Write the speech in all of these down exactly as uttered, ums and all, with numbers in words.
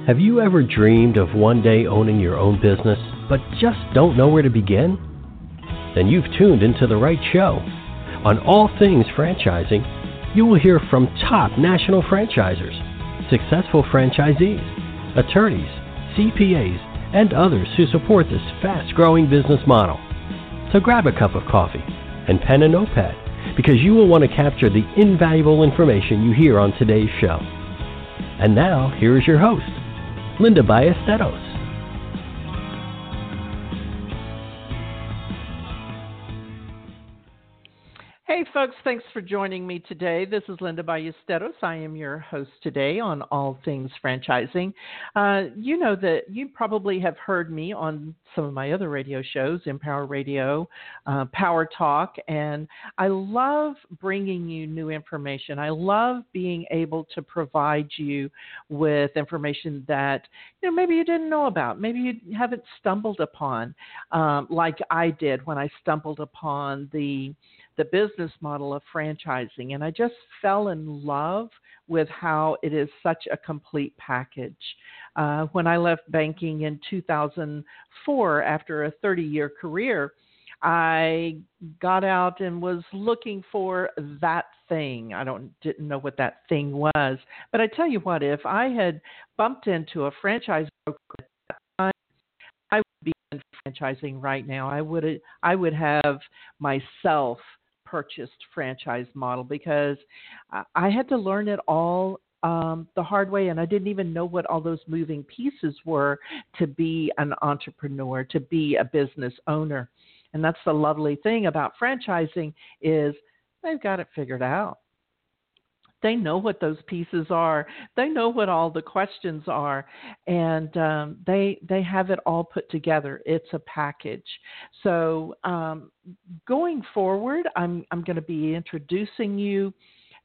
Have you ever dreamed of one day owning your own business, but just don't know where to begin? Then you've tuned into the right show. On All Things Franchising, you will hear from top national franchisors, successful franchisees, attorneys, C P As, and others who support this fast-growing business model. So grab a cup of coffee and pen and notepad, because you will want to capture the invaluable information you hear on today's show. And now, here is your host, Linda Ballesteros. Hey folks, thanks for joining me today. This is Linda Ballesteros. I am your host today on All Things Franchising. Uh, you know that you probably have heard me on some of my other radio shows, Empower Radio, uh, Power Talk, and I love bringing you new information. I love being able to provide you with information that you know maybe you didn't know about, maybe you haven't stumbled upon, um, like I did when I stumbled upon the the business model of franchising. And I just fell in love with how it is such a complete package. Uh, when I left banking in two thousand four after a thirty-year career, I got out and was looking for that thing. I don't didn't know what that thing was. But I tell you what, if I had bumped into a franchise broker at that time, I would be in franchising right now. I would I would have myself purchased franchise model, because I had to learn it all um, the hard way, and I didn't even know what all those moving pieces were to be an entrepreneur, to be a business owner. And that's the lovely thing about franchising, is they've got it figured out. They know what those pieces are. They know what all the questions are, and um, they they have it all put together. It's a package. So um, going forward, I'm I'm going to be introducing you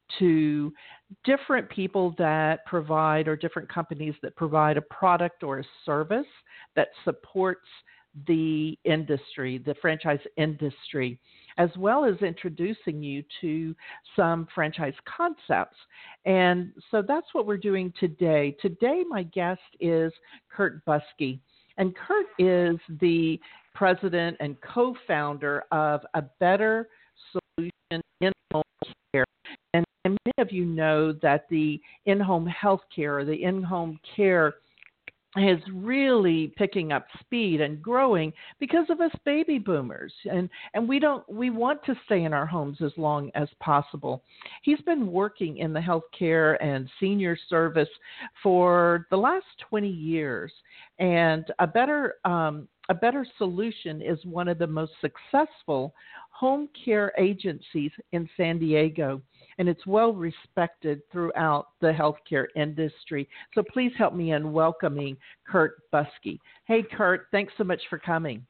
to different people that provide, or different companies that provide a product or a service that supports the industry, the franchise industry, as well as introducing you to some franchise concepts. And so that's what we're doing today. Today, my guest is Kurt Buskey. And Kurt is the president and co-founder of A Better Solution In-Home Care. And, and many of you know that the in-home health care, or the in-home care, is really picking up speed and growing because of us baby boomers. And, and we don't, we want to stay in our homes as long as possible. He's been working in the healthcare and senior service for the last twenty years. And a better, um, a better solution is one of the most successful home care agencies in San Diego, and it's well respected throughout the healthcare industry. So please help me in welcoming Kurt Buskey. Hey, Kurt, thanks so much for coming.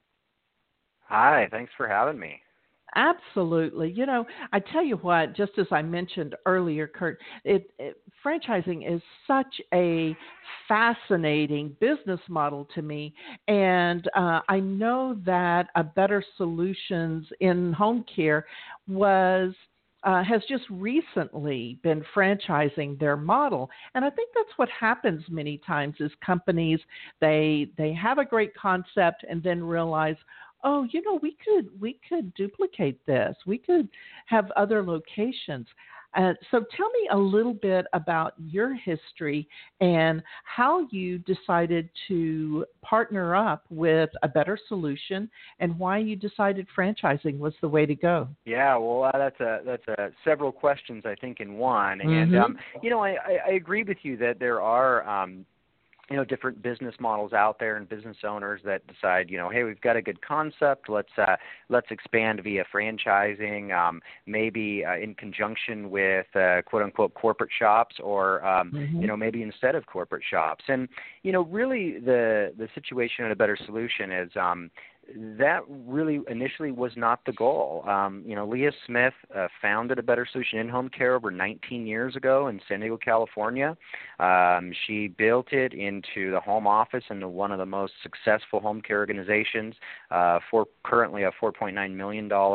Hi, thanks for having me. Absolutely. You know, I tell you what, just as I mentioned earlier, Kurt, it, it, franchising is such a fascinating business model to me. And uh, I know that A Better Solutions in Home Care was Uh, has just recently been franchising their model. And I think that's what happens many times, is companies, they they have a great concept and then realize, oh, you know, we could we could duplicate this. We could have other locations. Uh, so tell me a little bit about your history and how you decided to partner up with A Better Solution, and why you decided franchising was the way to go. Yeah, well, uh, that's a that's a several questions, I think, in one. Mm-hmm. And um, you know, I, I, I agree with you that there are um, you know, different business models out there, and business owners that decide, you know, hey, we've got a good concept. Let's uh, let's expand via franchising, um, maybe uh, in conjunction with uh, quote unquote corporate shops, or um, mm-hmm. you know, maybe instead of corporate shops. And you know, really, the the situation at A Better Solution is. Um, That really initially was not the goal. Um, you know, Leah Smith uh, founded A Better Solution In-Home Care over nineteen years ago in San Diego, California. Um, she built it into the home office into one of the most successful home care organizations, uh, for currently a four point nine million dollars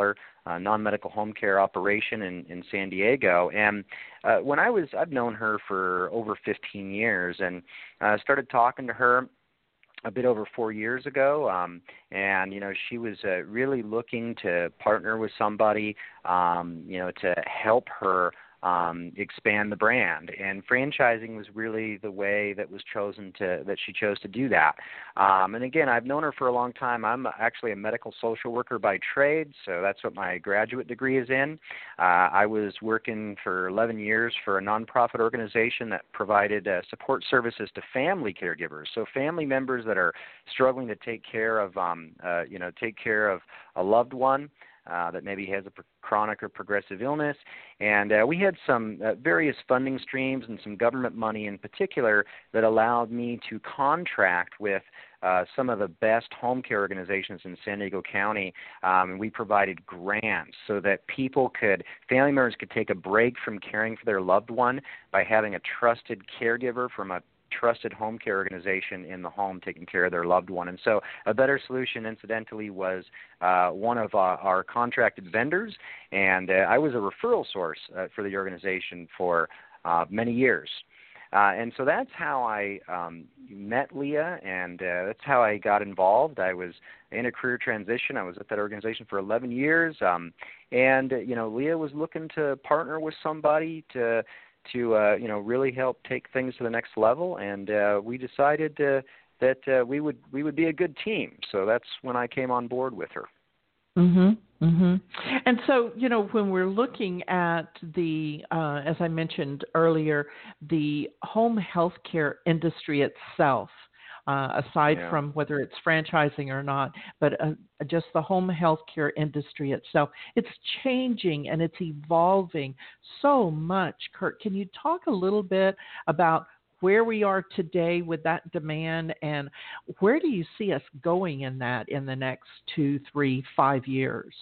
uh, non-medical home care operation in, in San Diego. And uh, when I was, I've known her for over fifteen years, and uh, started talking to her a bit over four years ago, um, and you know she was uh, really looking to partner with somebody, um, you know, to help her um, expand the brand. And franchising was really the way that was chosen to that she chose to do that. Um, and again, I've known her for a long time. I'm actually a medical social worker by trade, so that's what my graduate degree is in. Uh, I was working for eleven years for a nonprofit organization that provided uh, support services to family caregivers, so family members that are struggling to take care of, um, uh, you know, take care of a loved one uh, that maybe has a pro- chronic or progressive illness. And uh, we had some uh, various funding streams and some government money in particular that allowed me to contract with uh, some of the best home care organizations in San Diego County. Um, and we provided grants so that people could, family members could take a break from caring for their loved one by having a trusted caregiver from a trusted home care organization in the home taking care of their loved one. And so A Better Solution, incidentally, was uh, one of uh, our contracted vendors, and uh, I was a referral source uh, for the organization for uh, many years. Uh, and so that's how I um, met Leah, and uh, that's how I got involved. I was in a career transition. I was at that organization for eleven years, um, and uh, you know, Leah was looking to partner with somebody to to uh, you know really help take things to the next level, and uh, we decided uh, that uh, we would we would be a good team. So that's when I came on board with her. Mhm. Mhm. And so, you know, when we're looking at the, uh, as I mentioned earlier, the home healthcare industry itself, uh, aside Yeah. from whether it's franchising or not, but uh, just the home healthcare industry itself, it's changing and it's evolving so much. Kurt, can you talk a little bit about where we are today with that demand, and where do you see us going in that in the next two, three, five years?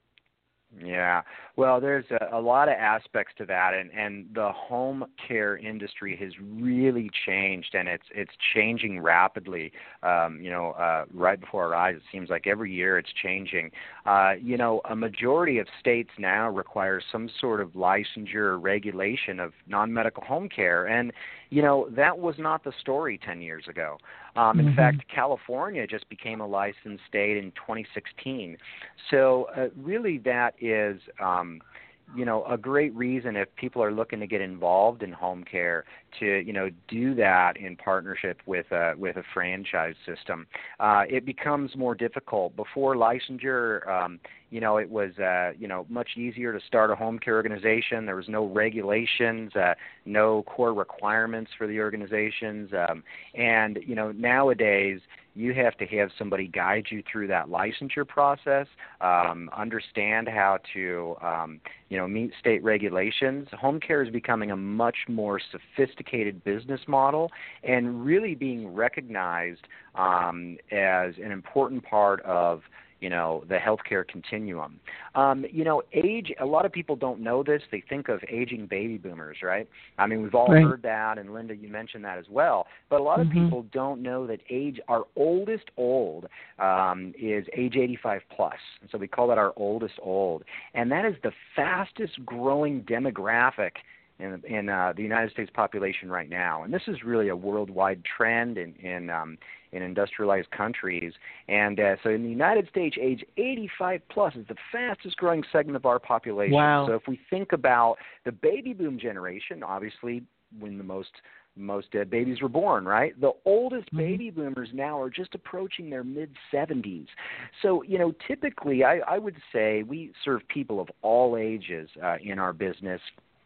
Yeah, well, there's a, a lot of aspects to that, and, and the home care industry has really changed, and it's it's changing rapidly. Um, you know, uh, right before our eyes, it seems like every year it's changing. Uh, you know, a majority of states now require some sort of licensure or regulation of non-medical home care, and you know that was not the story ten years ago. Um, in mm-hmm. fact, California just became a licensed state in twenty sixteen. So uh, really that is, um, you know, a great reason if people are looking to get involved in home care to, you know, do that in partnership with a, with a franchise system. Uh, it becomes more difficult. Before licensure, um, you know, it was, uh, you know, much easier to start a home care organization. There was no regulations, uh, no core requirements for the organizations. Um, and, you know, nowadays, you have to have somebody guide you through that licensure process, um, understand how to, um, you know, meet state regulations. Home care is becoming a much more sophisticated business model and really being recognized um, as an important part of, you know, the healthcare continuum. Um, you know, age, a lot of people don't know this. They think of aging baby boomers, right? I mean, we've all right. heard that, and Linda, you mentioned that as well. But a lot of mm-hmm. people don't know that age, our oldest old um, is age eighty-five plus. And so we call that our oldest old. And that is the fastest growing demographic in, in uh, the United States population right now. And this is really a worldwide trend in, in um, in industrialized countries. And uh, so in the United States, age eighty-five plus is the fastest growing segment of our population. Wow. So if we think about the baby boom generation, obviously when the most most uh, babies were born, right? The oldest mm-hmm. baby boomers now are just approaching their mid seventies. So, you know, typically I, I would say we serve people of all ages uh, in our business.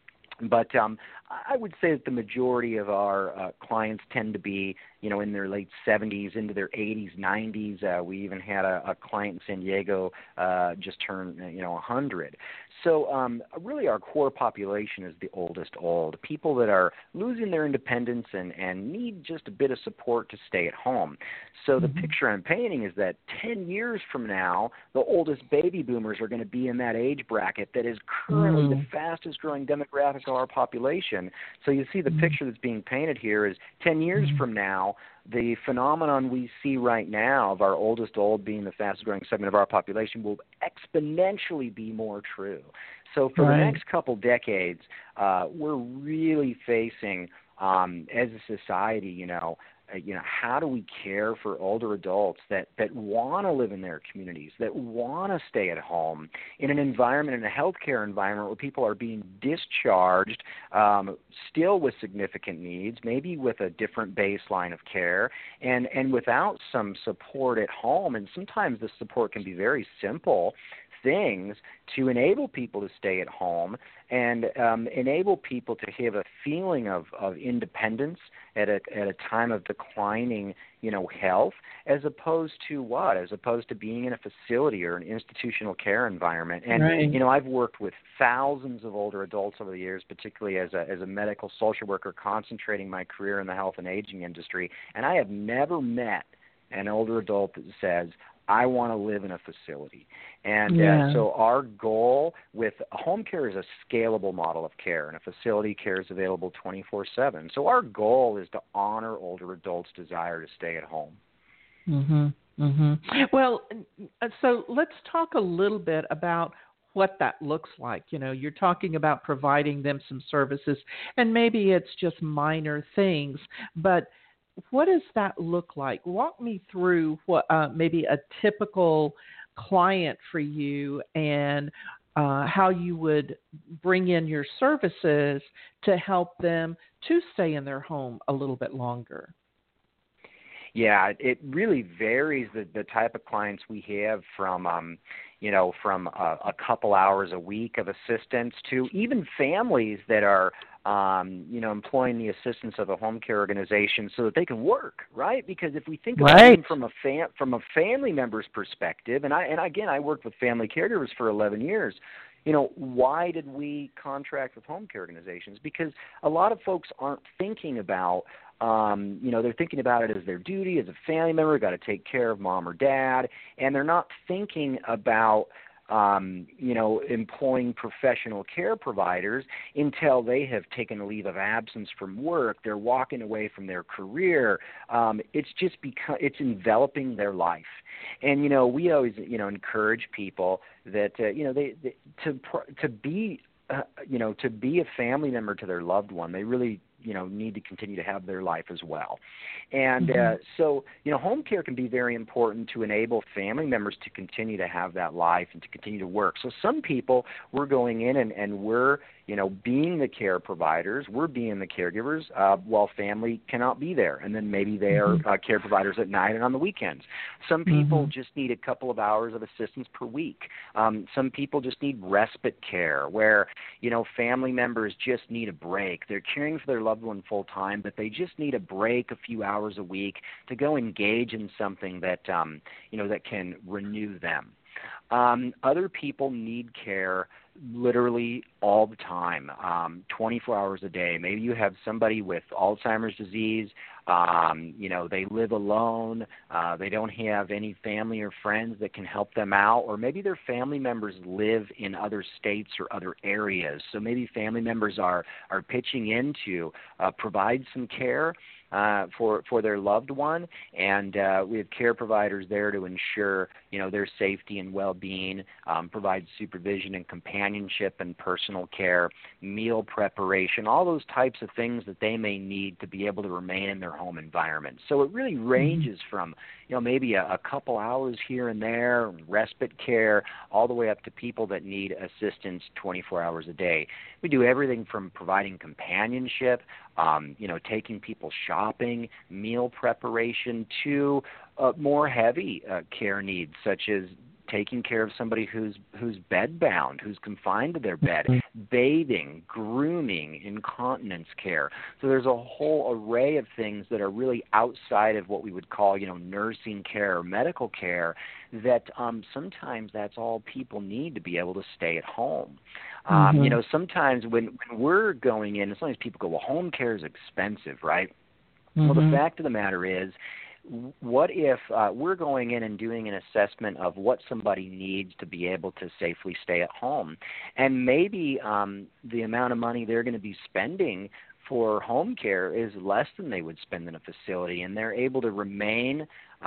But um, I would say that the majority of our uh, clients tend to be, you know, in their late seventies, into their eighties, nineties. Uh, we even had a, a client in San Diego uh, just turn, you know, one hundred. So um, really our core population is the oldest old, people that are losing their independence and, and need just a bit of support to stay at home. So the mm-hmm. picture I'm painting is that ten years from now, the oldest baby boomers are going to be in that age bracket that is currently mm. the fastest growing demographic of our population. population. So you see the mm-hmm. picture that's being painted here is ten years mm-hmm. from now, the phenomenon we see right now of our oldest old being the fastest growing segment of our population will exponentially be more true. So for right. the next couple decades, uh, we're really facing, um, as a society, you know, uh, you know, how do we care for older adults that, that want to live in their communities, that want to stay at home in an environment, in a healthcare environment where people are being discharged, um, still with significant needs, maybe with a different baseline of care, and, and without some support at home. And sometimes the support can be very simple things to enable people to stay at home and um, enable people to have a feeling of, of independence at a at a time of declining, you know, health, as opposed to what? As opposed to being in a facility or an institutional care environment. And right. you know, I've worked with thousands of older adults over the years, particularly as a as a medical social worker, concentrating my career in the health and aging industry, and I have never met an older adult that says, I want to live in a facility. And yeah. uh, so our goal with home care is a scalable model of care, and a facility care is available twenty-four seven. So our goal is to honor older adults' desire to stay at home. Mm-hmm. Mm-hmm. Well, so let's talk a little bit about what that looks like. You know, you're talking about providing them some services, and maybe it's just minor things, but what does that look like? Walk me through what uh, maybe a typical client for you, and uh, how you would bring in your services to help them to stay in their home a little bit longer. Yeah, it really varies the, the type of clients we have, from, um, you know, from a, a couple hours a week of assistance to even families that are, um, you know, employing the assistance of a home care organization so that they can work, right? Because if we think about right. it from a fam- from a family member's perspective, and I and again, I worked with family caregivers for eleven years. You know, why did we contract with home care organizations? Because a lot of folks aren't thinking about, um, you know, they're thinking about it as their duty as a family member, got to take care of mom or dad, and they're not thinking about, um, you know, employing professional care providers until they have taken a leave of absence from work. They're walking away from their career. Um, it's just because it's enveloping their life. And, you know, we always, you know, encourage people that, uh, you know, they, they to to be, uh, you know, to be a family member to their loved one. They really, you know, need to continue to have their life as well. And mm-hmm. uh, so, you know, home care can be very important to enable family members to continue to have that life and to continue to work. So some people, we're going in and, and we're, you know, being the care providers, we're being the caregivers uh, while family cannot be there. And then maybe they are uh, care providers at night and on the weekends. Some people mm-hmm. just need a couple of hours of assistance per week. Um, some people just need respite care where, you know, family members just need a break. They're caring for their loved one full time, but they just need a break a few hours a week to go engage in something that, um, you know, that can renew them. Um, other people need care literally all the time, um, twenty-four hours a day. Maybe you have somebody with Alzheimer's disease, um, you know, they live alone, uh, they don't have any family or friends that can help them out, or maybe their family members live in other states or other areas. So maybe family members are, are pitching in to uh, provide some care Uh, for for their loved one, and uh, we have care providers there to ensure, you know, their safety and well-being, um, provide supervision and companionship and personal care, meal preparation, all those types of things that they may need to be able to remain in their home environment. So it really ranges mm-hmm. from, you know, maybe a, a couple hours here and there, respite care, all the way up to people that need assistance twenty-four hours a day. We do everything from providing companionship, um, you know, taking people shopping, meal preparation, to uh, more heavy uh, care needs, such as taking care of somebody who's who's bedbound, who's confined to their bed, mm-hmm. bathing, grooming, incontinence care. So there's a whole array of things that are really outside of what we would call, you know, nursing care or medical care, that um, sometimes that's all people need to be able to stay at home. Um, mm-hmm. You know, sometimes when, when we're going in, sometimes people go, well, home care is expensive, right? Mm-hmm. Well, the fact of the matter is, what if uh, we're going in and doing an assessment of what somebody needs to be able to safely stay at home? And maybe um, the amount of money they're going to be spending for home care is less than they would spend in a facility, and they're able to remain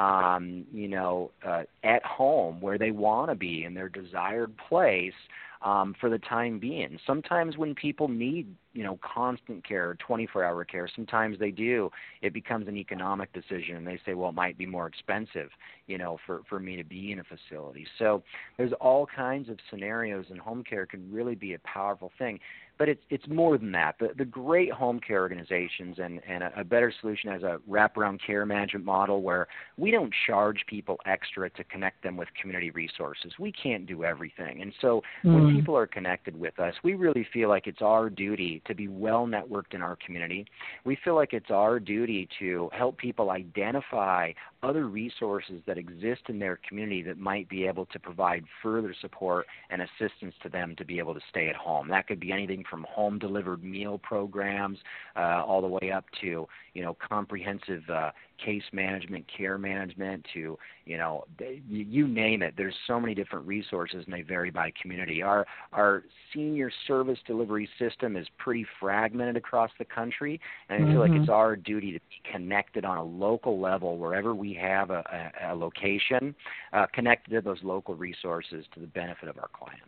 um, you know, uh, at home where they want to be in their desired place um, for the time being. Sometimes when people need, you know, constant care, twenty-four hour care, sometimes they do, it becomes an economic decision, and they say, well, it might be more expensive, you know, for, for me to be in a facility. So there's all kinds of scenarios, and home care can really be a powerful thing. But it's it's more than that. The, the great home care organizations and, and a, a better solution as a wraparound care management model where we don't charge people extra to connect them with community resources. We can't do everything. And so mm. when people are connected with us, we really feel like it's our duty to be well networked in our community. We feel like it's our duty to help people identify other resources that exist in their community that might be able to provide further support and assistance to them to be able to stay at home. That could be anything from home-delivered meal programs uh, all the way up to, you know, comprehensive uh, case management, care management, to, you know, you name it. There's so many different resources, and they vary by community. Our our senior service delivery system is pretty fragmented across the country, and I feel mm-hmm. like it's our duty to be connected on a local level wherever we have a, a, a location, uh, connected to those local resources to the benefit of our clients.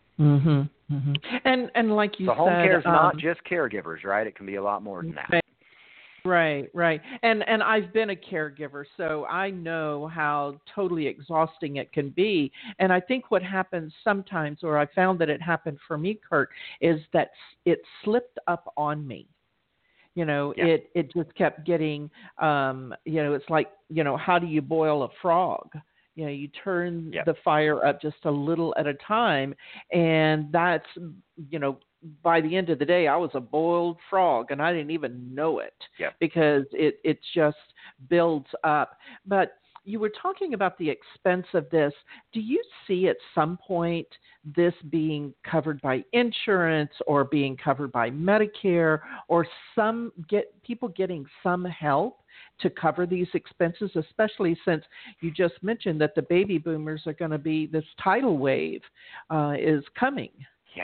Mm-hmm, mm-hmm. And and like you so said, home care is um, not just caregivers, right? It can be a lot more than that. Right, right. And and I've been a caregiver, so I know how totally exhausting it can be. And I think what happens sometimes, or I found that it happened for me, Kurt, is that it slipped up on me. You know, yeah. it, it just kept getting, um, you know, it's like, you know, how do you boil a frog? You know, you turn yep. the fire up just a little at a time, and that's, you know, by the end of the day, I was a boiled frog, and I didn't even know it yep. because it, it just builds up. But you were talking about the expense of this. Do you see at some point this being covered by insurance or being covered by Medicare, or some get people getting some help to cover these expenses, especially since you just mentioned that the baby boomers are going to be, this tidal wave uh, is coming? Yeah.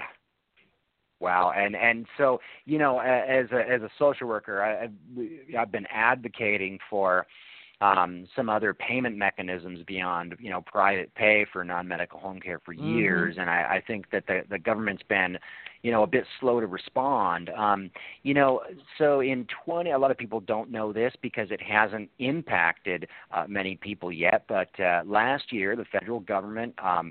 Wow, and and so, you know, as a as a social worker, I, I've, I've been advocating for um, some other payment mechanisms beyond, you know, private pay for non-medical home care for mm-hmm. years, and I, I think that the the government's been, you know, a bit slow to respond. Um, you know, so in twenty, a lot of people don't know this because it hasn't impacted uh, many people yet, but uh, last year the federal government um,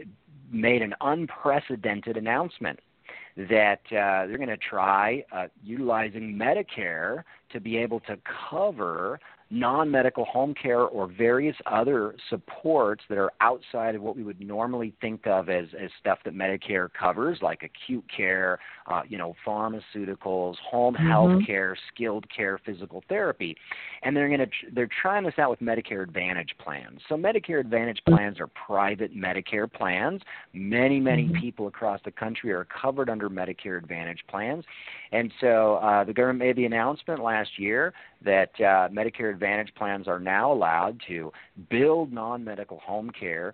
made an unprecedented announcement that uh, they're going to try uh, utilizing Medicare to be able to cover non-medical home care or various other supports that are outside of what we would normally think of as, as stuff that Medicare covers, like acute care, uh, you know, pharmaceuticals, home mm-hmm. health care, skilled care, physical therapy. And they're going to tr- they're trying this out with Medicare Advantage plans. So Medicare Advantage plans are private Medicare plans. Many, many mm-hmm. people across the country are covered under Medicare Advantage plans. And so uh, the government made the announcement last year that uh, Medicare Advantage plans are now allowed to build non-medical home care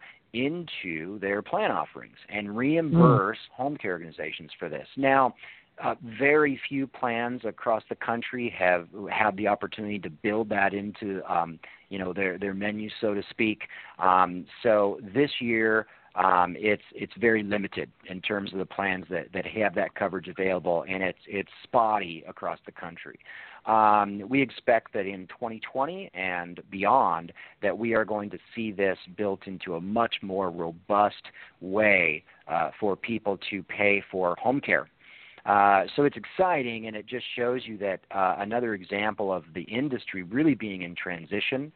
into their plan offerings and reimburse mm. home care organizations for this. Now, uh, very few plans across the country have had the opportunity to build that into, um, you know, their their menu, so to speak. Um, so this year, Um, it's it's very limited in terms of the plans that, that have that coverage available, and it's it's spotty across the country. Um, we expect that in twenty twenty and beyond that we are going to see this built into a much more robust way uh, for people to pay for home care. Uh, so it's exciting, and it just shows you that uh, another example of the industry really being in transition.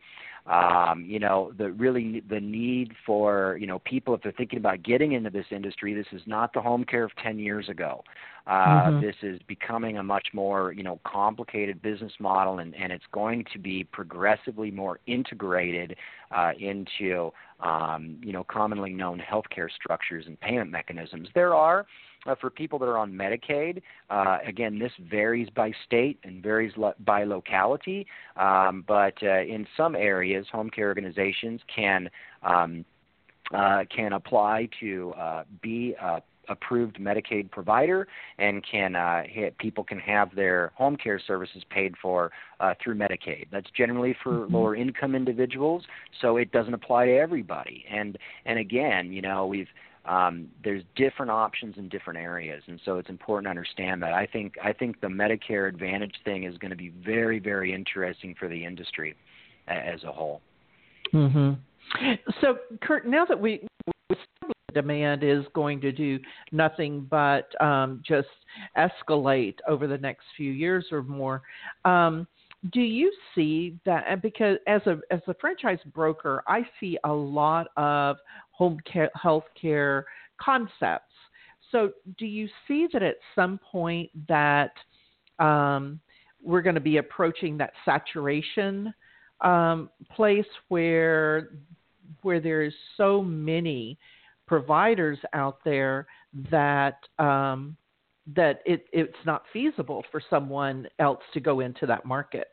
Um, you know, the really the need for, you know, people, if they're thinking about getting into this industry, this is not the home care of ten years ago. Uh, mm-hmm. This is becoming a much more, you know, complicated business model, and, and it's going to be progressively more integrated uh, into, um, you know, commonly known healthcare structures and payment mechanisms. There are uh, for people that are on Medicaid, uh, again, this varies by state and varies lo- by locality, um, but uh, in some areas, home care organizations can um, uh, can apply to uh, be a approved Medicaid provider, and can uh, hit, people can have their home care services paid for uh, through Medicaid. That's generally for mm-hmm. lower income individuals, so it doesn't apply to everybody. And and again, you know, we've um, there's different options in different areas, and so it's important to understand that. I think I think the Medicare Advantage thing is going to be very, very interesting for the industry as a whole. Mm-hmm. So, Kurt, now that we demand is going to do nothing but um, just escalate over the next few years or more. Um, do you see that? Because as a as a franchise broker, I see a lot of home care, health care concepts. So, do you see that at some point that um, we're going to be approaching that saturation um, place where where there's so many providers out there that um, that it, it's not feasible for someone else to go into that market?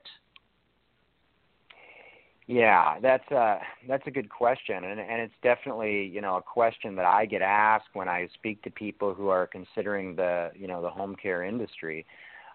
Yeah, that's a that's a good question, and and it's definitely, you know, a question that I get asked when I speak to people who are considering the you know the home care industry.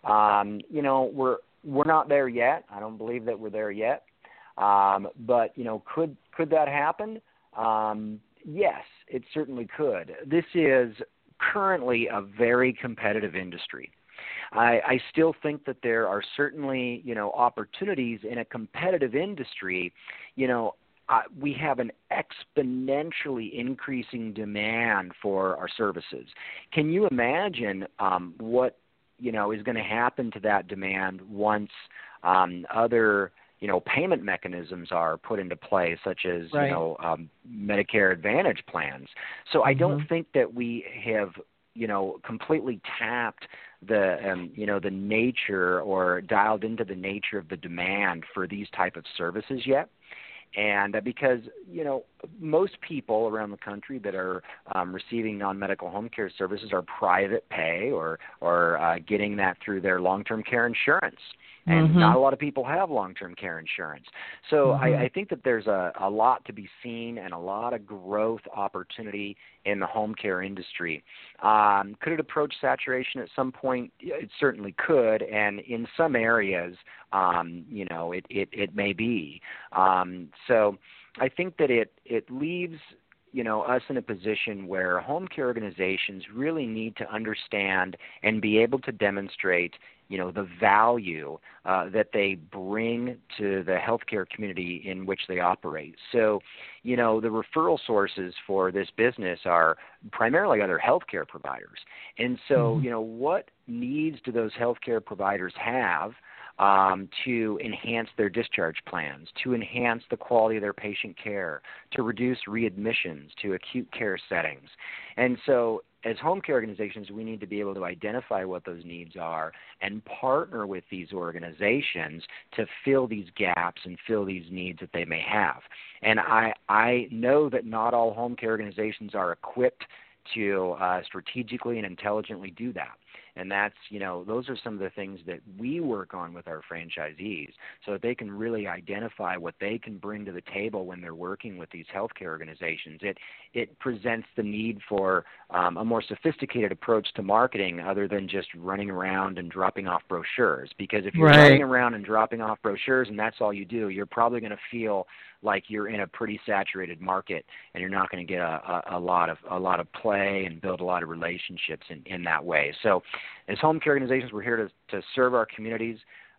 Um, you know, we're we're not there yet. I don't believe that we're there yet. Um, but you know, could could that happen? Um, yes, it certainly could. This is currently a very competitive industry. I, I still think that there are certainly, you know, opportunities in a competitive industry. You know, uh, we have an exponentially increasing demand for our services. Can you imagine um, what, you know, is going to happen to that demand once um, other you know, payment mechanisms are put into play, such as, right. you know, um, Medicare Advantage plans. So mm-hmm. I don't think that we have, you know, completely tapped the, um, you know, the nature or dialed into the nature of the demand for these type of services yet. And uh, because, you know, most people around the country that are um, receiving non-medical home care services are private pay or, or uh, getting that through their long-term care insurance. And mm-hmm. not a lot of people have long-term care insurance. So mm-hmm. I, I think that there's a, a lot to be seen and a lot of growth opportunity in the home care industry. Um, could it approach saturation at some point? It certainly could. And in some areas, um, you know, it, it, it may be. Um, so I think that it, it leaves you know, us in a position where home care organizations really need to understand and be able to demonstrate, you know, the value uh, that they bring to the healthcare community in which they operate. So, you know, the referral sources for this business are primarily other healthcare providers. And so, mm-hmm. you know, what needs do those healthcare providers have Um, to enhance their discharge plans, to enhance the quality of their patient care, to reduce readmissions to acute care settings. And so as home care organizations, we need to be able to identify what those needs are and partner with these organizations to fill these gaps and fill these needs that they may have. And I, I know that not all home care organizations are equipped to uh, strategically and intelligently do that. And that's, you know, those are some of the things that we work on with our franchisees so that they can really identify what they can bring to the table when they're working with these healthcare organizations. It it presents the need for um, a more sophisticated approach to marketing other than just running around and dropping off brochures. Because if you're right. running around and dropping off brochures and that's all you do, you're probably going to feel like you're in a pretty saturated market and you're not going to get a, a, a lot of a lot of play and build a lot of relationships in, in that way. So as home care organizations, we're here to, to serve our communities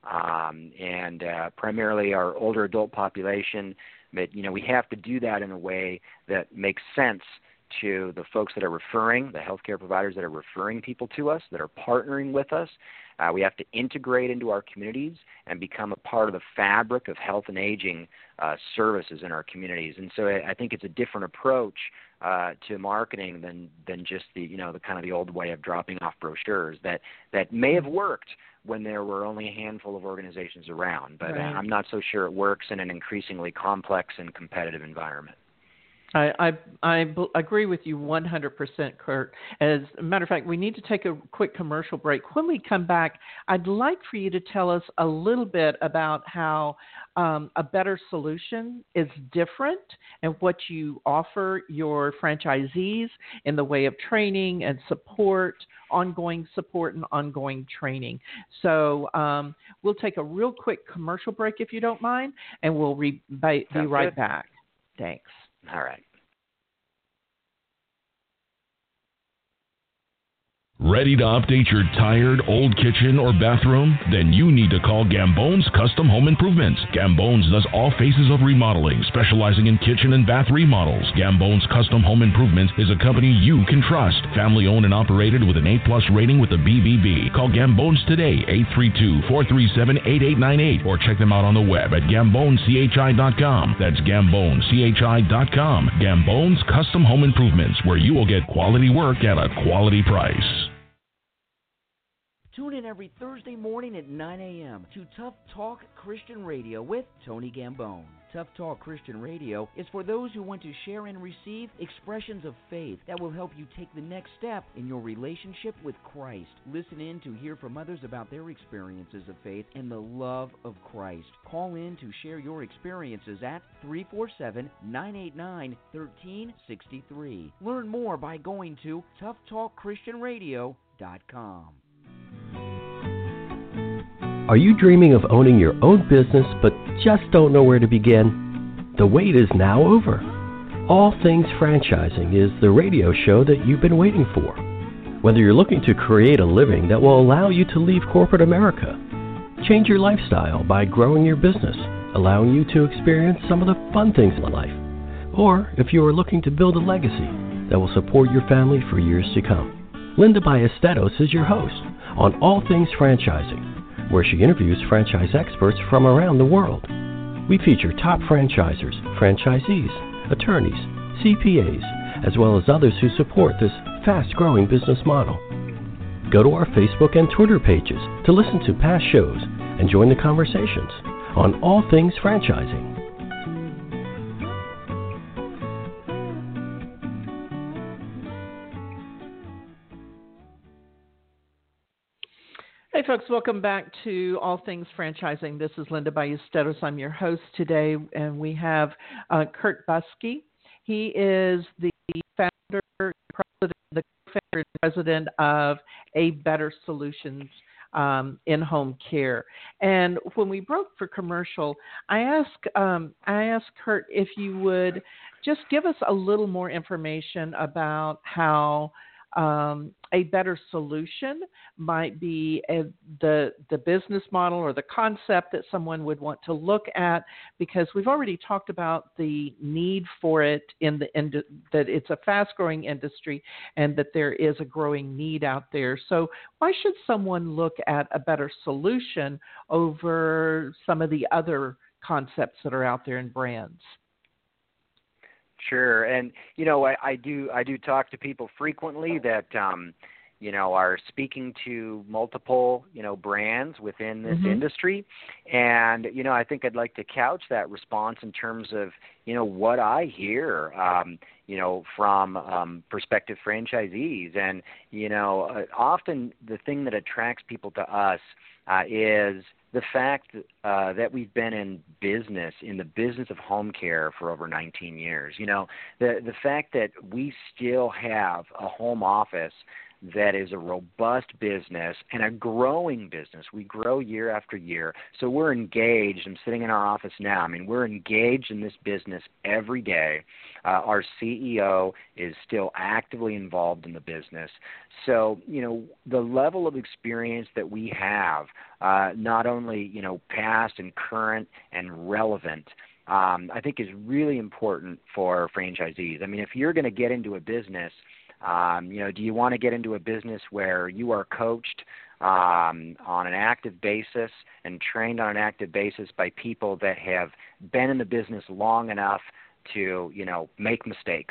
um, and uh, primarily our older adult population. But, you know, we have to do that in a way that makes sense to the folks that are referring, the healthcare providers that are referring people to us, that are partnering with us. Uh, we have to integrate into our communities and become a part of the fabric of health and aging uh, services in our communities. And so I, I think it's a different approach uh, to marketing than than just the you know the kind of the old way of dropping off brochures that that may have worked when there were only a handful of organizations around. But right. uh, I'm not so sure it works in an increasingly complex and competitive environment. I, I, I b- agree with you one hundred percent, Kurt. As a matter of fact, we need to take a quick commercial break. When we come back, I'd like for you to tell us a little bit about how um, a better solution is different and what you offer your franchisees in the way of training and support, ongoing support and ongoing training. So um, we'll take a real quick commercial break if you don't mind, and we'll re- be, be right good. back. Thanks. All right. Ready to update your tired old kitchen or bathroom? Then you need to call Gambone's Custom Home Improvements. Gambone's does all phases of remodeling, specializing in kitchen and bath remodels. Gambone's Custom Home Improvements is a company you can trust. Family owned and operated with an A plus rating with the B B B. Call Gambone's today, eight three two, four three seven, eight eight nine eight, or check them out on the web at gambone c h i dot com. That's gambone c h i dot com. Gambone's Custom Home Improvements, where you will get quality work at a quality price. Tune in every Thursday morning at nine a.m. to Tough Talk Christian Radio with Tony Gambone. Tough Talk Christian Radio is for those who want to share and receive expressions of faith that will help you take the next step in your relationship with Christ. Listen in to hear from others about their experiences of faith and the love of Christ. Call in to share your experiences at three four seven, nine eight nine, one three six three. Learn more by going to tough talk christian radio dot com. Are you dreaming of owning your own business but just don't know where to begin? The wait is now over. All Things Franchising is the radio show that you've been waiting for. Whether you're looking to create a living that will allow you to leave corporate America, change your lifestyle by growing your business, allowing you to experience some of the fun things in life, or if you are looking to build a legacy that will support your family for years to come. Linda Ballesteros is your host on All Things Franchising, where she interviews franchise experts from around the world. We feature top franchisers, franchisees, attorneys, C P As, as well as others who support this fast-growing business model. Go to our Facebook and Twitter pages to listen to past shows and join the conversations on All Things Franchising. Hey folks, welcome back to All Things Franchising. This is Linda Ballesteros. I'm your host today, and we have uh, Kurt Buskey. He is the founder, president, the co-founder and president of A Better Solutions um, in-home care. And when we broke for commercial, I asked um, I asked Kurt if you would just give us a little more information about how Um, a better solution might be a, the the business model or the concept that someone would want to look at, because we've already talked about the need for it in the in, that it's a fast-growing industry and that there is a growing need out there. So why should someone look at a better solution over some of the other concepts that are out there in brands? Sure, and you know, I, I do I do talk to people frequently that um, you know are speaking to multiple you know brands within this mm-hmm. industry, and you know I think I'd like to couch that response in terms of you know what I hear um, you know from um, prospective franchisees, and you know uh, often the thing that attracts people to us uh, is the fact uh, that we've been in business, in the business of home care for over nineteen years. You know, the the fact that we still have a home office that is a robust business and a growing business. We grow year after year. So we're engaged. I'm sitting in our office now. I mean, we're engaged in this business every day. Uh, our C E O is still actively involved in the business. So, you know, the level of experience that we have, uh, not only, you know, past and current and relevant, um, I think is really important for franchisees. I mean, if you're going to get into a business, Um, you know, do you want to get into a business where you are coached um, on an active basis and trained on an active basis by people that have been in the business long enough to, you know, make mistakes?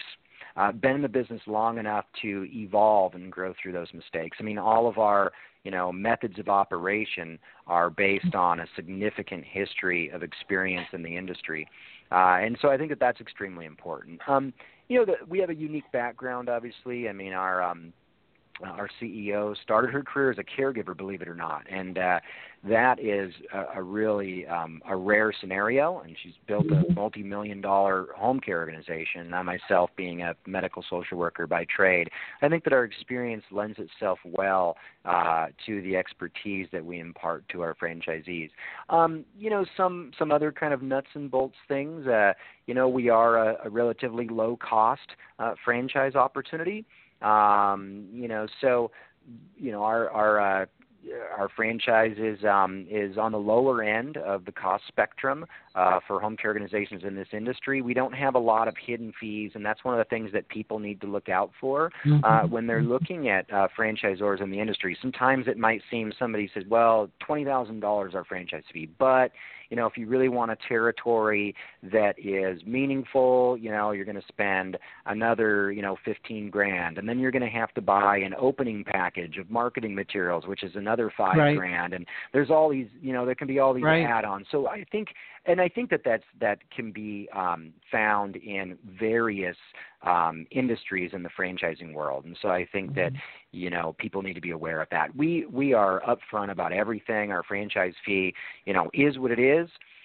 uh, been in the business long enough to evolve and grow through those mistakes. I mean, all of our, you know, methods of operation are based on a significant history of experience in the industry. Uh, and so I think that that's extremely important. Um, you know, the, we have a unique background, obviously. I mean, our um, our C E O started her career as a caregiver, believe it or not, and uh, that is a, a really um, a rare scenario. And she's built a multi-million dollar home care organization. I myself, being a medical social worker by trade, I think that our experience lends itself well uh, to the expertise that we impart to our franchisees. Um, you know, some some other kind of nuts and bolts things. Uh, you know, we are a, a relatively low cost uh, franchise opportunity. Um, you know, so, you know, our, our, uh, our franchise is, um, is on the lower end of the cost spectrum uh, for home care organizations in this industry. We don't have a lot of hidden fees, and that's one of the things that people need to look out for uh, when they're looking at uh, franchisors in the industry. Sometimes it might seem somebody says, well, twenty thousand dollars our franchise fee, but you know, if you really want a territory that is meaningful, you know, you're going to spend another, you know, fifteen grand, and then you're going to have to buy an opening package of marketing materials, which is another five right. grand. And there's all these, you know, there can be all these right. add-ons. So I think, and I think that that's, that can be um, found in various um, industries in the franchising world. And so I think that, you know, people need to be aware of that. We, we are upfront about everything. Our franchise fee, you know, is what it is.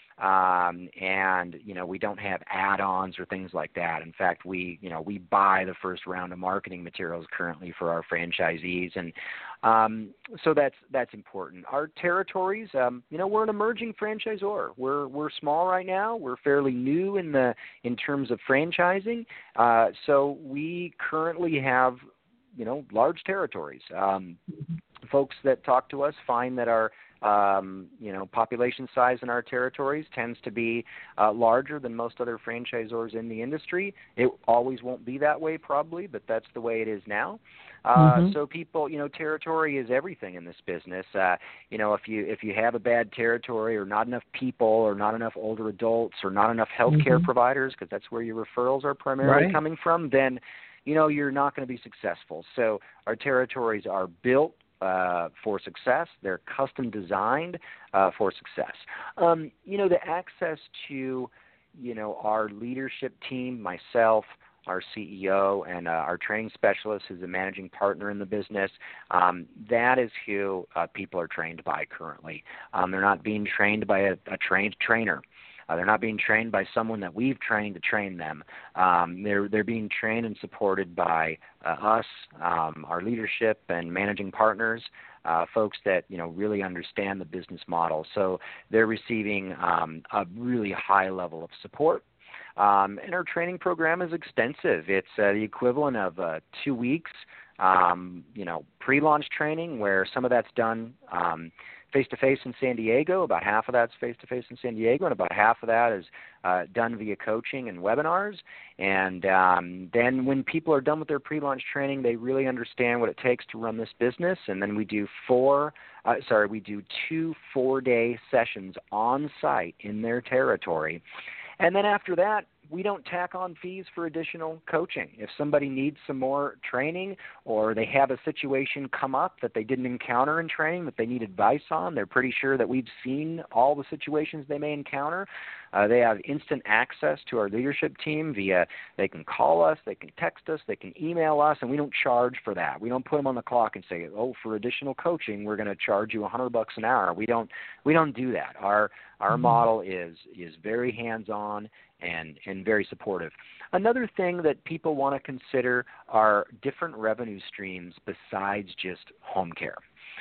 Um, and, you know, we don't have add-ons or things like that. In fact, we, you know, we buy the first round of marketing materials currently for our franchisees. And um, so that's, that's important. Our territories, um, you know, we're an emerging franchisor. We're, we're small right now. We're fairly new in the, in terms of franchising. Uh, so we currently have, you know, large territories. Um, folks that talk to us find that our Um, you know, population size in our territories tends to be uh, larger than most other franchisors in the industry. It always won't be that way probably, but that's the way it is now. Uh, mm-hmm. So people, you know, territory is everything in this business. Uh, you know, if you if you have a bad territory or not enough people or not enough older adults or not enough healthcare mm-hmm. providers, because that's where your referrals are primarily right. coming from, then, you know, you're not going to be successful. So our territories are built Uh, for success. They're custom designed uh, for success. Um, you know, the access to, you know, our leadership team, myself, our C E O, and uh, our training specialist who's a managing partner in the business, um, that is who uh, people are trained by currently. Um, they're not being trained by a, a trained trainer. Uh, they're not being trained by someone that we've trained to train them. Um, they're they're being trained and supported by uh, us, um, our leadership and managing partners, uh, folks that you know really understand the business model. So they're receiving um, a really high level of support. Um, and our training program is extensive. It's uh, the equivalent of uh, two weeks, um, you know, pre-launch training where some of that's done Um, face-to-face in San Diego. About half of that's face-to-face in San Diego, and about half of that is uh, done via coaching and webinars. And um, then when people are done with their pre-launch training, they really understand what it takes to run this business. And then we do four, uh, sorry, we do two four-day sessions on site in their territory. And then after that, we don't tack on fees for additional coaching. If somebody needs some more training or they have a situation come up that they didn't encounter in training that they need advice on, they're pretty sure that we've seen all the situations they may encounter. Uh, they have instant access to our leadership team via, they can call us, they can text us, they can email us, and we don't charge for that. We don't put them on the clock and say, oh, for additional coaching, we're going to charge you a hundred bucks an hour. We don't, we don't do that. Our, our mm-hmm. model is, is very hands-on and, and very supportive. Another thing that people want to consider are different revenue streams besides just home care.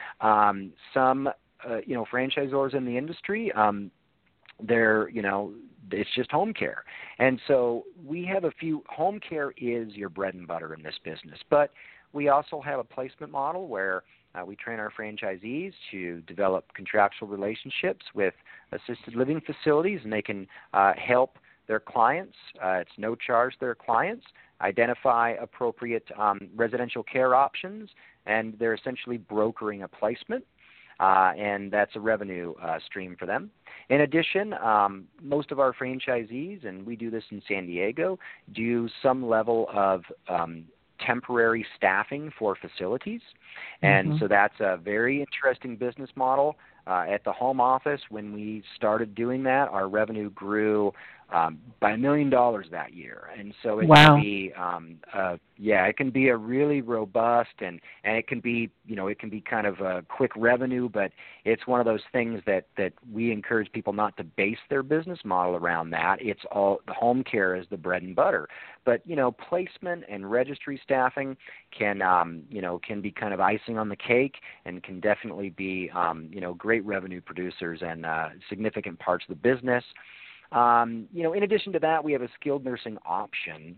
Um, some, uh, you know, franchisors in the industry, um, they're, you know, it's just home care. And so we have a few, home care is your bread and butter in this business, but we also have a placement model where Uh, we train our franchisees to develop contractual relationships with assisted living facilities, and they can uh, help their clients, uh, it's no charge to their clients, identify appropriate um, residential care options, and they're essentially brokering a placement. uh, and that's a revenue uh, stream for them. In addition, um, most of our franchisees, and we do this in San Diego, do some level of um, temporary staffing for facilities. And Mm-hmm. so that's a very interesting business model. Uh, at the home office, when we started doing that, our revenue grew um, by a million dollars that year. And so it Wow. can be, um, uh, yeah, it can be a really robust, and, and it can be, you know, it can be kind of a quick revenue, but it's one of those things that, that we encourage people not to base their business model around that. It's all, the home care is the bread and butter. But, you know, placement and registry staffing can, um, you know, can be kind of icing on the cake, and can definitely be, um, you know, great revenue producers and uh, significant parts of the business. Um, you know, in addition to that, we have a skilled nursing option.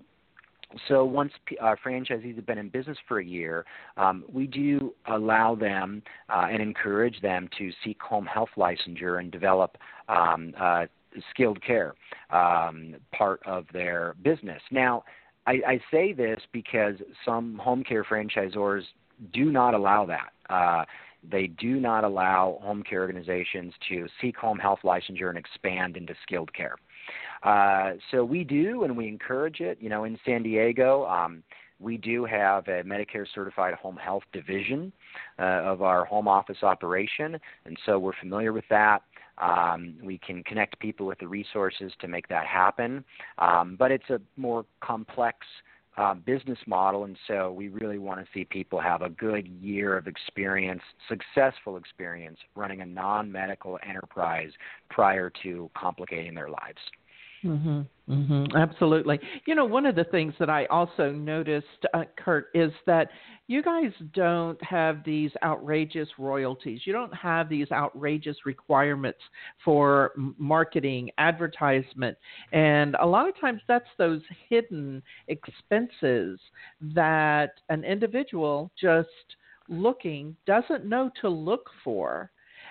So once our franchisees have been in business for a year, um, we do allow them uh, and encourage them to seek home health licensure and develop um, uh, skilled care um, part of their business. Now, I, I say this because some home care franchisors do not allow that. Uh, they do not allow home care organizations to seek home health licensure and expand into skilled care. Uh, so we do, and we encourage it. You know, in San Diego, um, we do have a Medicare certified home health division uh, of our home office operation, and so we're familiar with that. Um, we can connect people with the resources to make that happen, um, but it's a more complex Uh, business model, and so we really want to see people have a good year of experience, successful experience, running a non-medical enterprise prior to complicating their lives. Mm-hmm, mm-hmm, absolutely. You know, one of the things that I also noticed, uh, Kurt, is that you guys don't have these outrageous royalties. You don't have these outrageous requirements for marketing, advertisement, and a lot of times that's those hidden expenses that an individual just looking doesn't know to look for.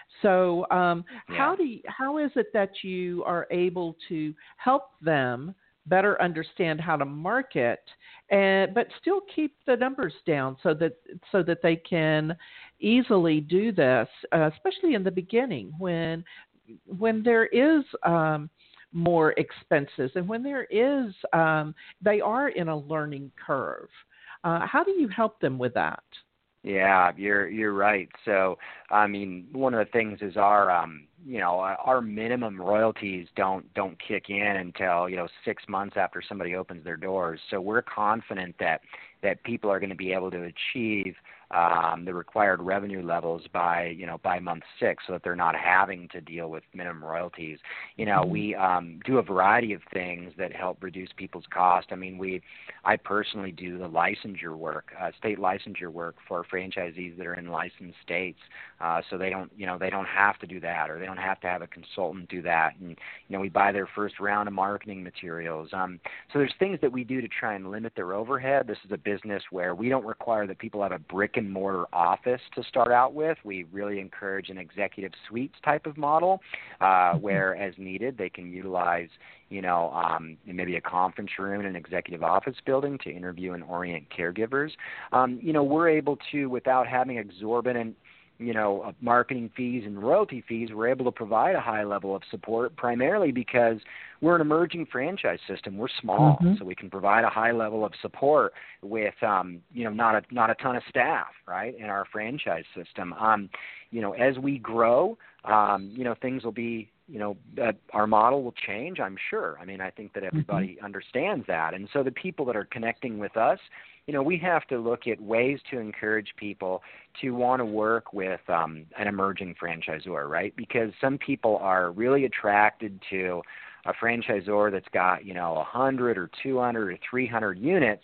So um, Yeah. how do you, how is it that you are able to help them better understand how to market, and but still keep the numbers down so that so that they can easily do this, uh, especially in the beginning when when there is um, more expenses and when there is um, they are in a learning curve. Uh, how do you help them with that? Yeah, you're you're right. So, I mean, one of the things is our um, you know, our minimum royalties don't don't kick in until, you know, six months after somebody opens their doors. So we're confident that that people are going to be able to achieve um, the required revenue levels by, you know, by month six, so that they're not having to deal with minimum royalties. You know, we um, do a variety of things that help reduce people's cost. I mean, we, I personally do the licensure work, uh, state licensure work for franchisees that are in licensed states, uh, so they don't, you know, they don't have to do that, or they don't have to have a consultant do that. And, you know, we buy their first round of marketing materials. Um, so there's things that we do to try and limit their overhead. This is a business where we don't require that people have a brick and mortar office to start out with. We really encourage an executive suites type of model, uh, where as needed they can utilize, you know, um, maybe a conference room in an executive office building to interview and orient caregivers. Um, you know, we're able to, without having exorbitant, you know, uh, marketing fees and royalty fees, we're able to provide a high level of support, primarily because we're an emerging franchise system. We're small, Mm-hmm. so we can provide a high level of support with, um, you know, not a not a ton of staff, right, in our franchise system. Um, you know, as we grow, um, you know, things will be, you know, uh, our model will change, I'm sure. I mean, I think that everybody mm-hmm. understands that. And so the people that are connecting with us, you know, we have to look at ways to encourage people to want to work with um, an emerging franchisor, right? Because some people are really attracted to a franchisor that's got, you know, one hundred or two hundred or three hundred units,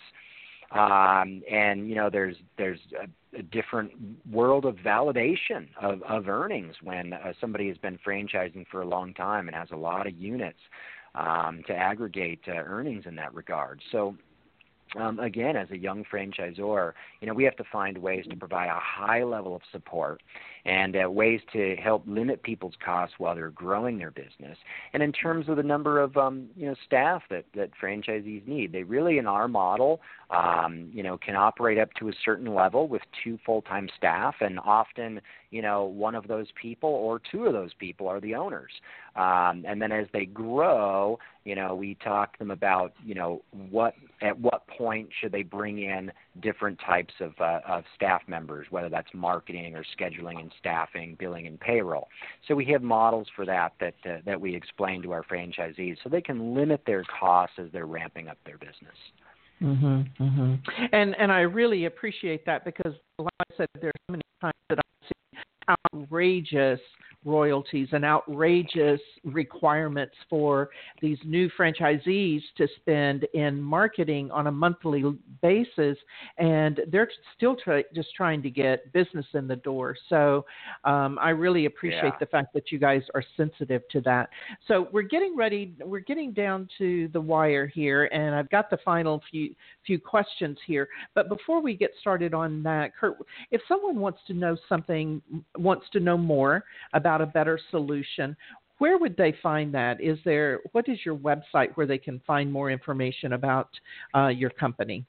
um, and, you know, there's there's a, a different world of validation of, of earnings when uh, somebody has been franchising for a long time and has a lot of units um, to aggregate uh, earnings in that regard. So, Um, again, as a young franchisor, you know, we have to find ways to provide a high level of support and uh, ways to help limit people's costs while they're growing their business. And in terms of the number of, um, you know, staff that, that franchisees need, they really, in our model, um, you know, can operate up to a certain level with two full-time staff, and often, you know, one of those people or two of those people are the owners. Um, and then as they grow, you know, we talk to them about, you know, what at what point should they bring in different types of, uh, of staff members, whether that's marketing or scheduling and staffing, billing and payroll. So we have models for that that uh, that we explain to our franchisees so they can limit their costs as they're ramping up their business. Mhm, mhm. And and I really appreciate that, because, like I said, there's so many times that I see outrageous royalties and outrageous requirements for these new franchisees to spend in marketing on a monthly basis, and they're still try, just trying to get business in the door. So um, I really appreciate Yeah. the fact that you guys are sensitive to that. So we're getting ready, we're getting down to the wire here, and I've got the final few few questions here. But before we get started on that, Kurt, if someone wants to know something, wants to know more about a better solution, where would they find that? Is there, what is your website where they can find more information about uh, your company?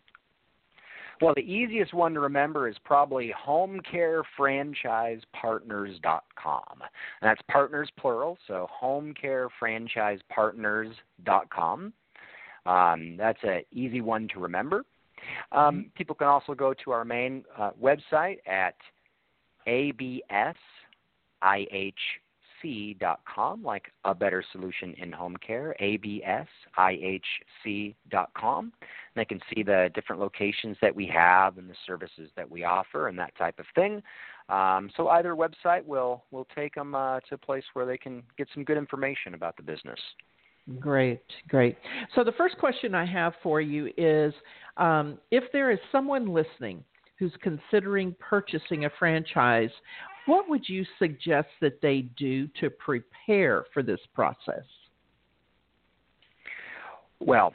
Well, the easiest one to remember is probably home care franchise partners dot com. And that's partners plural, so home care franchise partners dot com. Um, that's an easy one to remember. Um, mm-hmm. People can also go to our main uh, website at A B S I H C dot com, like a better solution in home care, A B S I H C dot com. And they can see the different locations that we have and the services that we offer and that type of thing. Um, so either website will will take them uh, to a place where they can get some good information about the business. Great, great. So the first question I have for you is, um, if there is someone listening who's considering purchasing a franchise, what would you suggest that they do to prepare for this process? Well,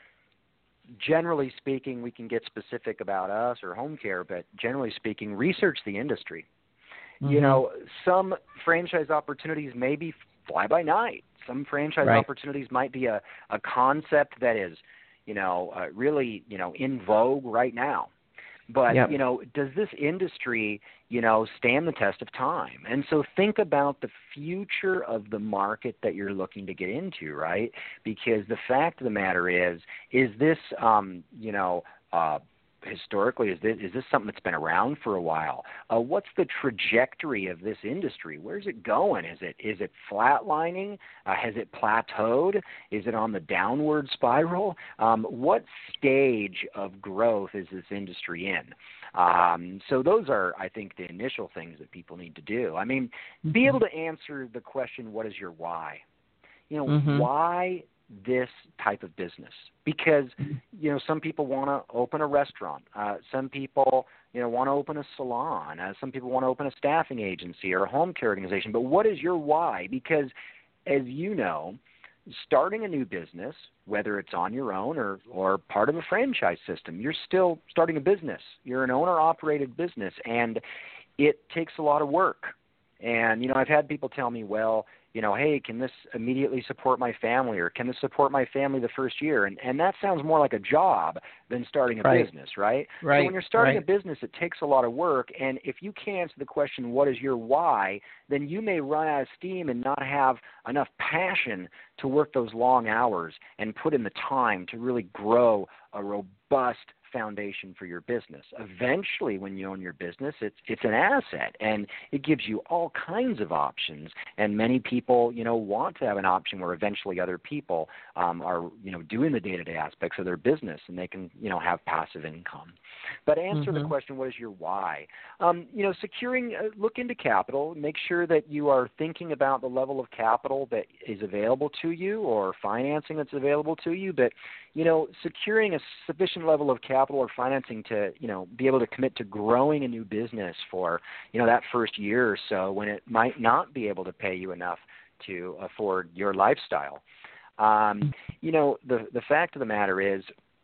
generally speaking, we can get specific about us or home care, but generally speaking, research the industry. Mm-hmm. You know, some franchise opportunities may be fly by night. Some franchise right. opportunities might be a, a concept that is, you know, uh, really, you know, in vogue right now. But, yep. you know, does this industry, you know, stand the test of time? And so think about the future of the market that you're looking to get into, right? Because the fact of the matter is, is this, um, you know, uh, historically, is this, is this something that's been around for a while? Uh, what's the trajectory of this industry? Where's it going? Is it is it flatlining? Uh, has it plateaued? Is it on the downward spiral? Um, what stage of growth is this industry in? Um, so those are, I think, the initial things that people need to do. I mean, mm-hmm. be able to answer the question, what is your why? You know, mm-hmm. why this type of business? Because, you know, some people want to open a restaurant. Uh, some people, you know, want to open a salon. Uh, some people want to open a staffing agency or a home care organization. But what is your why? Because, as you know, starting a new business, whether it's on your own or, or part of a franchise system, you're still starting a business. You're an owner-operated business, and it takes a lot of work. And, you know, I've had people tell me, well, you know, hey, can this immediately support my family, or can this support my family the first year? And and that sounds more like a job than starting a right. business, right? Right. So when you're starting right. a business, it takes a lot of work. And if you can't answer the question, what is your why, then you may run out of steam and not have enough passion to work those long hours and put in the time to really grow a robust foundation for your business. Eventually, when you own your business, it's it's an asset, and it gives you all kinds of options. And many people, you know, want to have an option where eventually other people um, are, you know, doing the day-to-day aspects of their business, and they can, you know, have passive income. But answer mm-hmm. the question, what is your why? Um, you know, securing, uh, look into capital. Make sure that you are thinking about the level of capital that is available to you, or financing that's available to you. But, you know, securing a sufficient level of capital or financing to, you know, be able to commit to growing a new business for, you know, that first year or so when it might not be able to pay you enough to afford your lifestyle. Um, you know, the the fact of the matter is,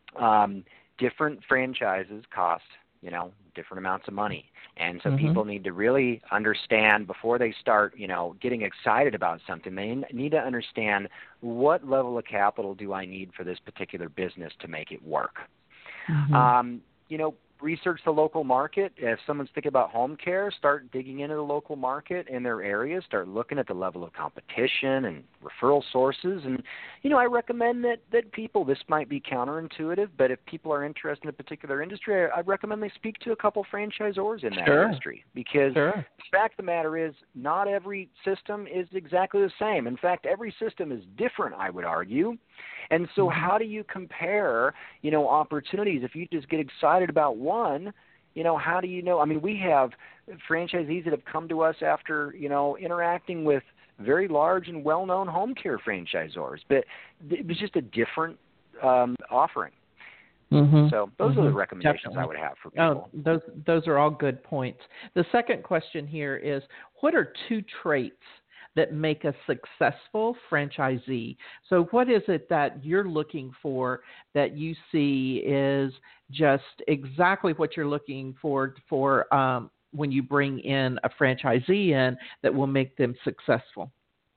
um, different franchises cost, you know, different amounts of money. And so Mm-hmm. people need to really understand before they start, you know, getting excited about something, they n- need to understand what level of capital do I need for this particular business to make it work. Mm-hmm. Um, you know, research the local market. If someone's thinking about home care, start digging into the local market in their area. Start looking at the level of competition and referral sources. And, you know, I recommend that, that people, this might be counterintuitive, but if people are interested in a particular industry, I, I recommend they speak to a couple franchisors in that Sure. industry. Because Sure. the fact of the matter is not every system is exactly the same. In fact, every system is different, I would argue. And so Mm-hmm. how do you compare, you know, opportunities? If you just get excited about one, you know, how do you know? I mean, we have franchisees that have come to us after, you know, interacting with very large and well-known home care franchisors, but it was just a different um, offering. Mm-hmm. So those mm-hmm. are the recommendations Definitely. I would have for people. Oh, those those are all good points. The second question here is, what are two traits that make a successful franchisee? So what is it that you're looking for that you see is just exactly what you're looking for for um, when you bring in a franchisee in that will make them successful?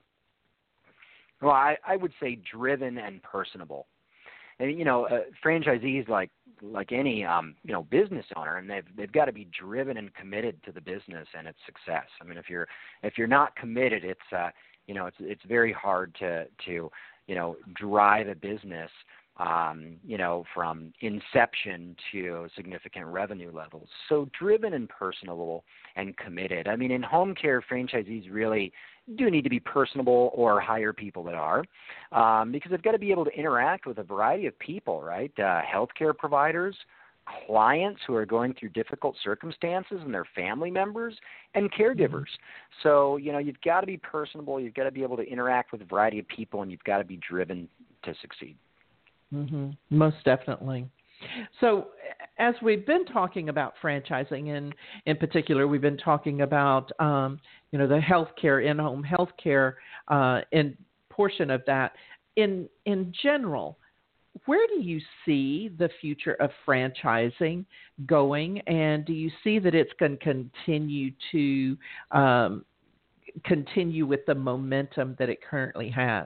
Well, I, I would say driven and personable. And, you know, uh, franchisees like like any um, you know business owner, and they've they've got to be driven and committed to the business and its success. I mean, if you're if you're not committed, it's uh, you know it's it's very hard to to you know drive a business um, you know from inception to significant revenue levels. So driven and personable and committed. I mean, in home care, franchisees really do need to be personable or hire people that are, um, because they've got to be able to interact with a variety of people, right? Uh, healthcare providers, clients who are going through difficult circumstances and their family members, and caregivers. So, you know, you've got to be personable, you've got to be able to interact with a variety of people, and you've got to be driven to succeed. Mm-hmm. Most definitely. So as we've been talking about franchising, and in particular, we've been talking about, um, you know, the healthcare, in-home healthcare uh, in portion of that. In in general, where do you see the future of franchising going, and do you see that it's going to continue to um, continue with the momentum that it currently has?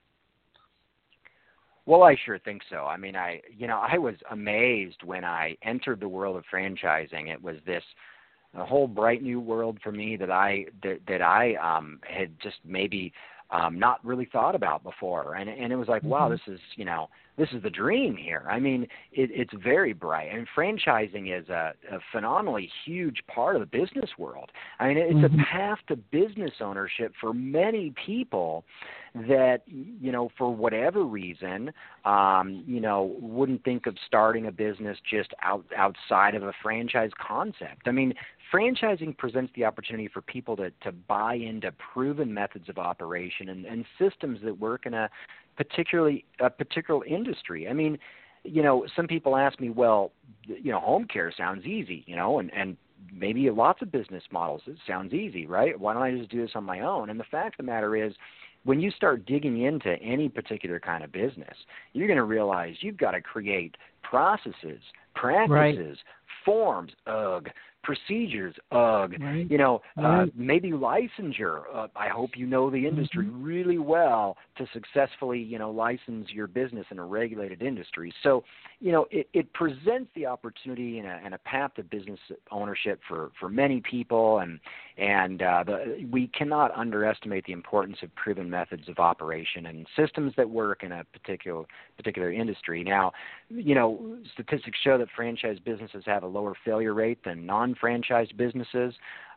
Well, I sure think so. I mean, I, you know, I was amazed when I entered the world of franchising. It was this a whole bright new world for me that I that, that I um, had just maybe um, not really thought about before. And and it was like, mm-hmm. wow, this is you know this is the dream here. I mean, it, it's very bright. And franchising is a, a phenomenally huge part of the business world. I mean, it's mm-hmm. a path to business ownership for many people that, you know, for whatever reason, um, you know, wouldn't think of starting a business just out, outside of a franchise concept. I mean, franchising presents the opportunity for people to, to buy into proven methods of operation and, and systems that work in a particularly a particular industry. I mean, you know, some people ask me, well, you know, home care sounds easy, you know, and, and maybe lots of business models, it sounds easy, right? Why don't I just do this on my own? And the fact of the matter is, when you start digging into any particular kind of business, you're going to realize you've got to create processes, practices, right. forms, ugh, procedures, ugh, right. you know, right. uh, maybe licensure. Uh, I hope you know the industry mm-hmm. really well to successfully, you know, license your business in a regulated industry. So, you know, it, it presents the opportunity and a, and a path to business ownership for, for many people, and and uh, the, we cannot underestimate the importance of proven methods of operation and systems that work in a particular particular industry. Now, you know, statistics show that franchise businesses have a lower failure rate than non-franchised businesses.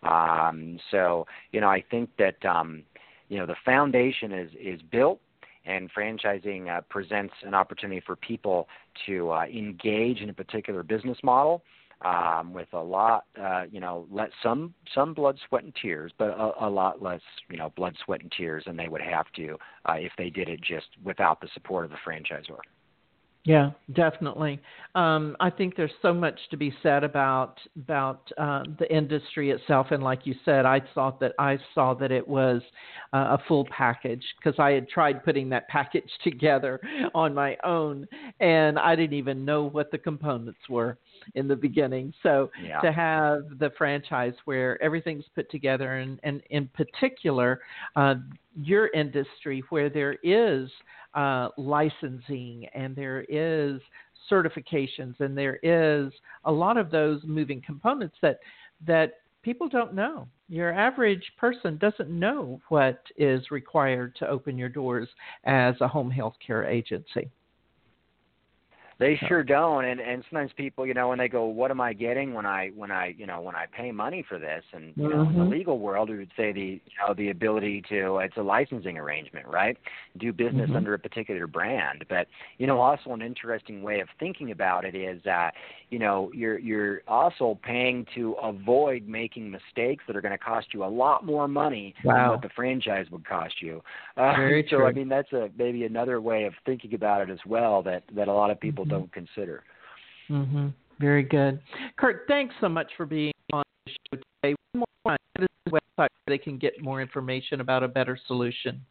Um, so, you know, I think that, um, you know, the foundation is, is built, and franchising uh, presents an opportunity for people to uh, engage in a particular business model um, with a lot, uh, you know, let some some blood, sweat, and tears, but a, a lot less, you know, blood, sweat, and tears than they would have to uh, if they did it just without the support of the franchisor. Yeah, definitely. Um, I think there's so much to be said about about uh, the industry itself, and like you said, I thought that I saw that it was uh, a full package because I had tried putting that package together on my own, and I didn't even know what the components were in the beginning. So yeah. to have the franchise where everything's put together, and, and in particular, uh, your industry where there is uh, licensing and there is certifications and there is a lot of those moving components that that people don't know. Your average person doesn't know what is required to open your doors as a home health care agency. They sure don't, and and sometimes people, you know, when they go, "What am I getting when I when I you know when I pay money for this?" And you mm-hmm. know, in the legal world, we would say the you know the ability to it's a licensing arrangement, right? Do business mm-hmm. under a particular brand. But you know, also an interesting way of thinking about it is that you know you're you're also paying to avoid making mistakes that are going to cost you a lot more money wow. than what the franchise would cost you. Uh, Very so true. I mean, that's a maybe another way of thinking about it as well that that a lot of people mm-hmm. don't consider. Mm-hmm. Very good. Kurt, thanks so much for being on the show today. One more time, what is the website where they can get more information about a better solution?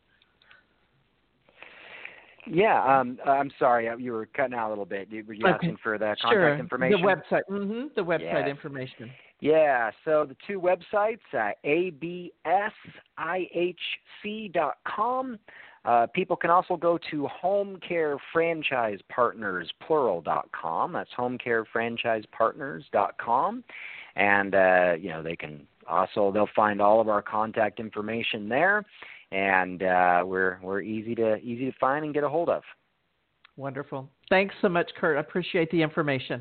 Yeah, um, I'm sorry, you were cutting out a little bit. Were you okay. asking for the contact sure. information? The website, mm-hmm. the website yes. information. Yeah, so the two websites, uh, A B S I H C dot com. Uh, people can also go to home care franchise partners plural dot com. That's home care franchise partners dot com. And, uh, you know, they can also, they'll find all of our contact information there. And uh, we're we're easy to easy to find and get a hold of. Wonderful. Thanks so much, Kurt. I appreciate the information.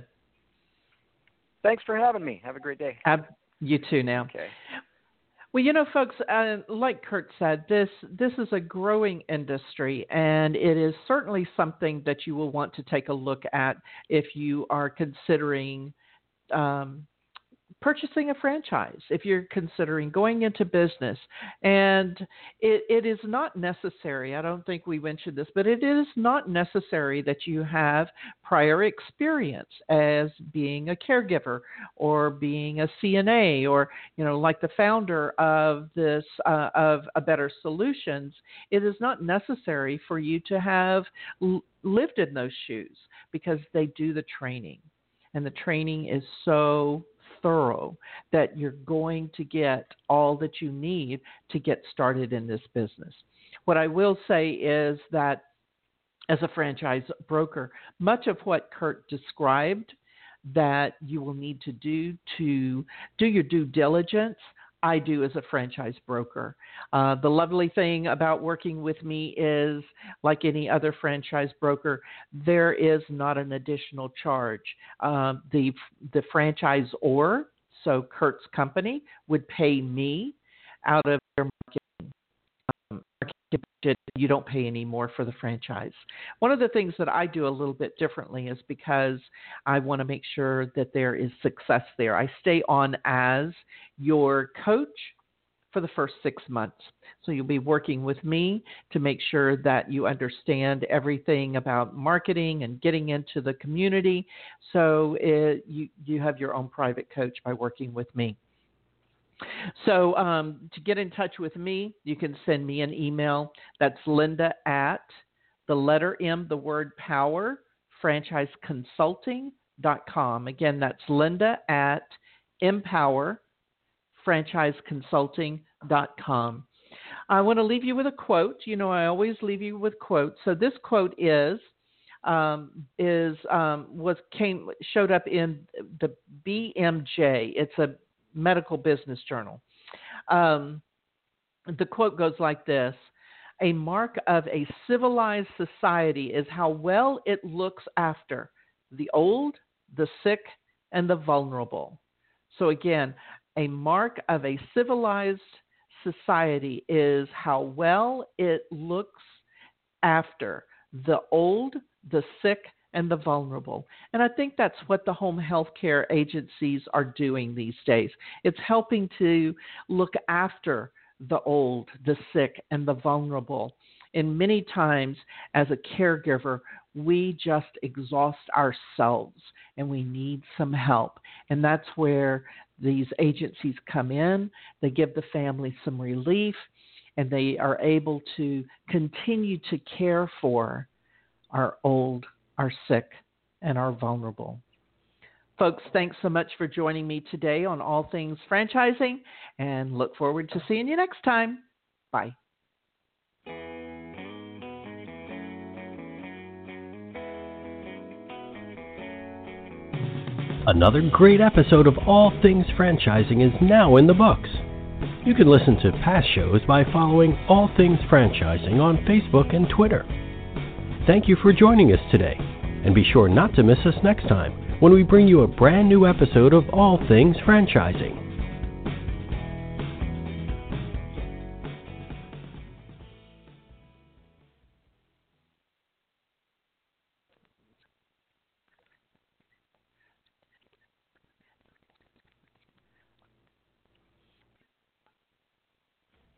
Thanks for having me. Have a great day. Uh, you too now. Okay. Well, you know, folks, uh, like Kurt said, this this is a growing industry, and it is certainly something that you will want to take a look at if you are considering um, purchasing a franchise, if you're considering going into business. And it, it is not necessary, I don't think we mentioned this, but it is not necessary that you have prior experience as being a caregiver or being a C N A or, you know, like the founder of this, uh, of A Better Solutions. It is not necessary for you to have l- lived in those shoes because they do the training. And the training is so thorough that you're going to get all that you need to get started in this business. What I will say is that as a franchise broker, much of what Kurt described that you will need to do to do your due diligence, I do as a franchise broker. Uh, the lovely thing about working with me is, like any other franchise broker, there is not an additional charge. Uh, the the franchisor, so Kurt's company, would pay me out of their marketing. Um, marketing budget. You don't pay any more for the franchise. One of the things that I do a little bit differently is because I want to make sure that there is success there. I stay on as your coach for the first six months. So you'll be working with me to make sure that you understand everything about marketing and getting into the community. So it, you, you have your own private coach by working with me. So um, to get in touch with me, you can send me an email. That's Linda at the letter M, the word power, franchise consulting dot com. Again, that's Linda at empower franchise consulting dot com. I want to leave you with a quote. You know, I always leave you with quotes. So this quote is um, is um, was came showed up in the B M J. It's a medical business journal. Um, the quote goes like this: "A mark of a civilized society is how well it looks after the old, the sick, and the vulnerable." So again, a mark of a civilized society is how well it looks after the old, the sick, and the vulnerable. And I think that's what the home health care agencies are doing these days. It's helping to look after the old, the sick, and the vulnerable. And many times as a caregiver, we just exhaust ourselves and we need some help. And that's where these agencies come in. They give the family some relief, and they are able to continue to care for our old, our sick, and our vulnerable. Folks, thanks so much for joining me today on All Things Franchising, and look forward to seeing you next time. Bye. Another great episode of All Things Franchising is now in the books. You can listen to past shows by following All Things Franchising on Facebook and Twitter. Thank you for joining us today, and be sure not to miss us next time when we bring you a brand new episode of All Things Franchising.